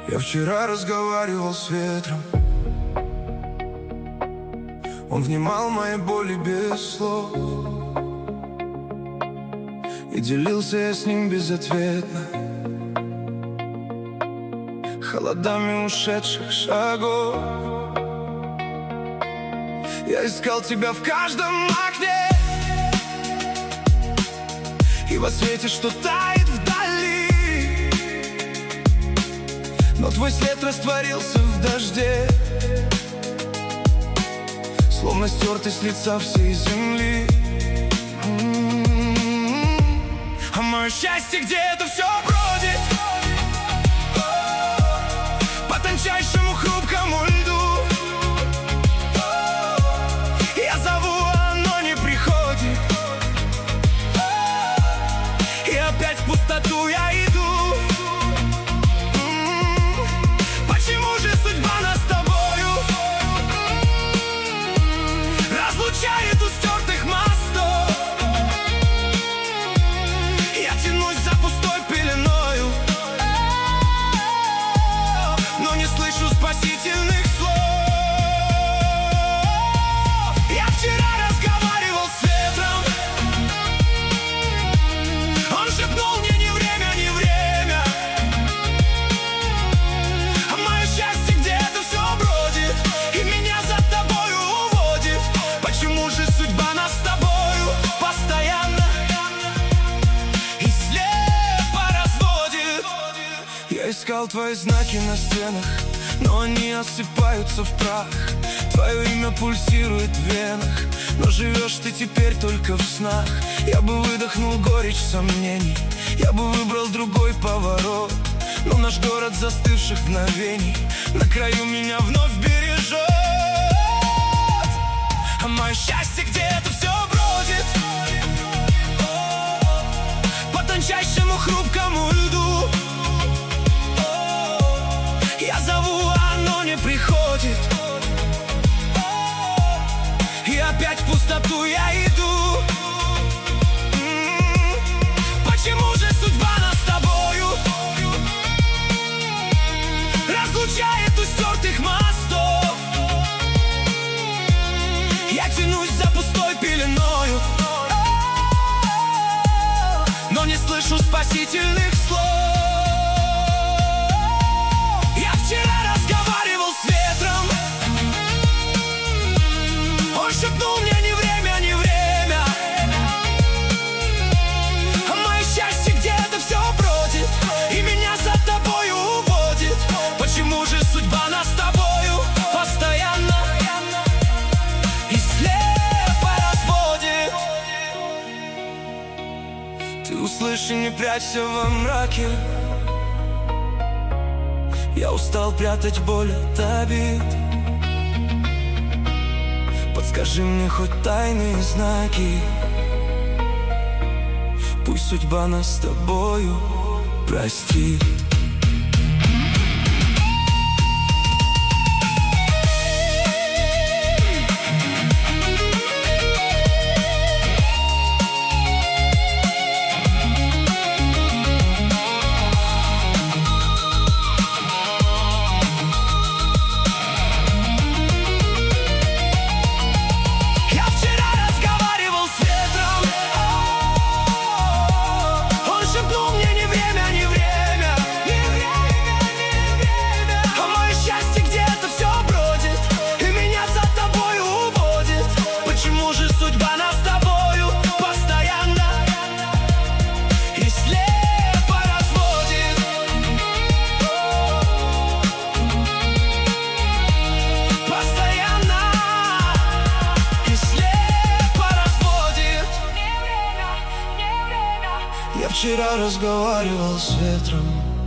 Я вчера разговаривал с ветром. Он внимал моей боли без слов, и делился я с ним безответно холодами ушедших шагов. Я искал тебя в каждом окне и во свете, что тает вдали, но твой след растворился в дожде, словно стертый с лица всей земли. А мое счастье где-то все бродит по тончайшему хрупкому льду. Я зову, а оно не приходит, и опять в пустоту я иду. Почему же судьба нас с тобою разлучает у стертых мостов? Я тянусь за пустой пеленою, но не слышу спасительных слов. Я вчера разговаривал с ветром. Он шепнул мне: не время, не время. А мое счастье где-то все бродит и меня за тобою уводит. Почему же судьба нас с тобою постоянно и слепо разводит? Я искал твои знаки на стенах, но они осыпаются в прах. Твое имя пульсирует в венах, но живешь ты теперь только в снах. Я бы выдохнул горечь сомнений, я бы выбрал другой поворот, но наш город застывших мгновений на краю меня вновь бережет. А мое счастье где-то все бродит по тончайшему хрупкому льду. Я зову, а оно не приходит, и опять в пустоту я иду. Почему же судьба нас с тобою разлучает у стертых мостов? Я тянусь за пустой пеленою, но не слышу спасительных слов. Я вчера разговаривал с ветром. Он шепнул мне: не время, не время. А мое счастье где-то все бродит и меня за тобою уводит. Почему же судьба нас с тобою постоянно и слепо разводит? Ты услышь и не прячься во мраке. Я устал прятать боль от обид. Подскажи мне хоть тайные знаки. Пусть судьба нас с тобою простит. Я вчера разговаривал с ветром.